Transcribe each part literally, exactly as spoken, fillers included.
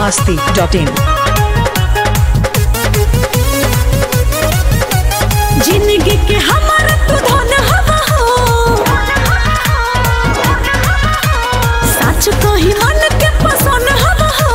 masti dot in. जिंदगी के हमारा तू धन हवा हो, सच कही मन के पसंद हवा हो।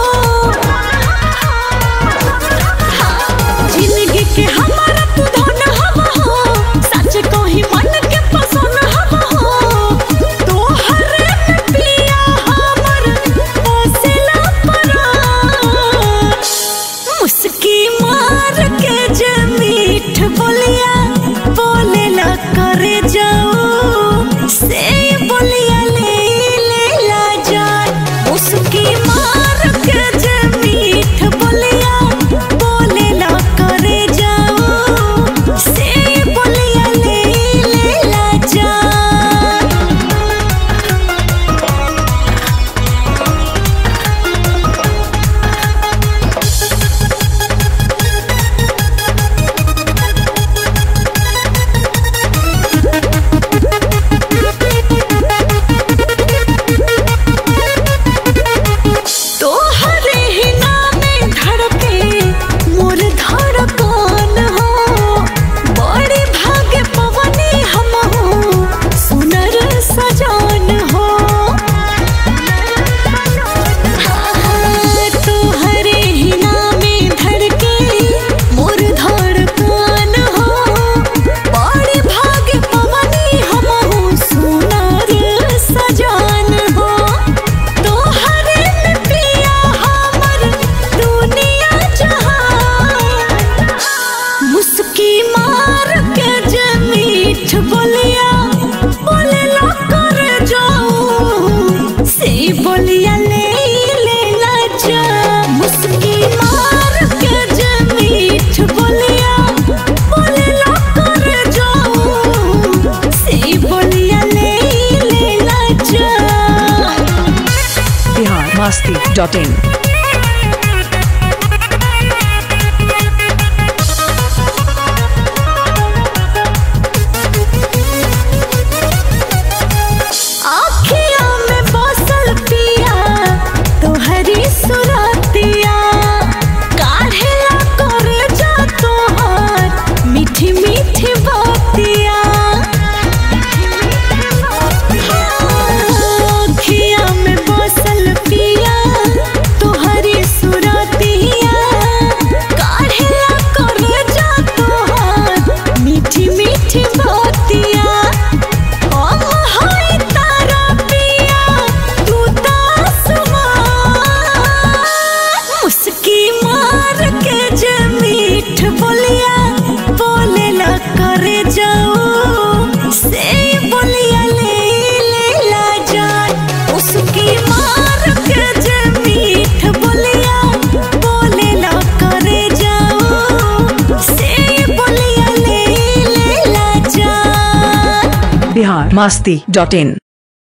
जिंदगी के हमारा तू धन हवा हो, सच कही मन के पसंद हवा हो। तोहरे में पिया हमर बसेला परान, मुस्की मार के जे मीठ बोलिया बोलेला करे जाओ से बोलिया ले लेला जाए। मुस्की मार के जे मीठ बोलिया बोलेला करे जाओ से बोलिया ले लेला जाए। तोहरे ही नामे धड़के मोर धड़कन हो, बड़ी भाग्य पवनी हम हो सुनर सजान हो। तोहरे ही नामे धड़के मोर धड़कन हो, बड़ी भाग्य पवनी हम हो सुनर सजान हो। तोहरे में पिया हमर दुनिया जहान, मुस्की मार के जे मीठ बोलिया बोलेला करे जाओ से बोलिया ले लेला जा। मुस्की मार के जे मीठ बोलिया बोलेला करे जाओ से बोलिया ले लेला जा। Bihar masti dot in. आँखिया में बसल पिया तोहरी सुरतिया, काढ़ेला करे जा तोहर मीठी मीठी बातिया। आँखिया में बसल पिया तोहरी सुरतिया, काढ़ेला करे जा तोहर मीठी मीठी बातिया। हम हई तारा पिया तू तासमान, मुस्की मार के जे मीठ बोलिया बोलेला करे जाओ से बोलिया ले लेला जाए। मुस्की मार के जे मीठ बोलिया बोलेला करे जाओ से बोलिया ले लेला जाए। Bihar masti dot in.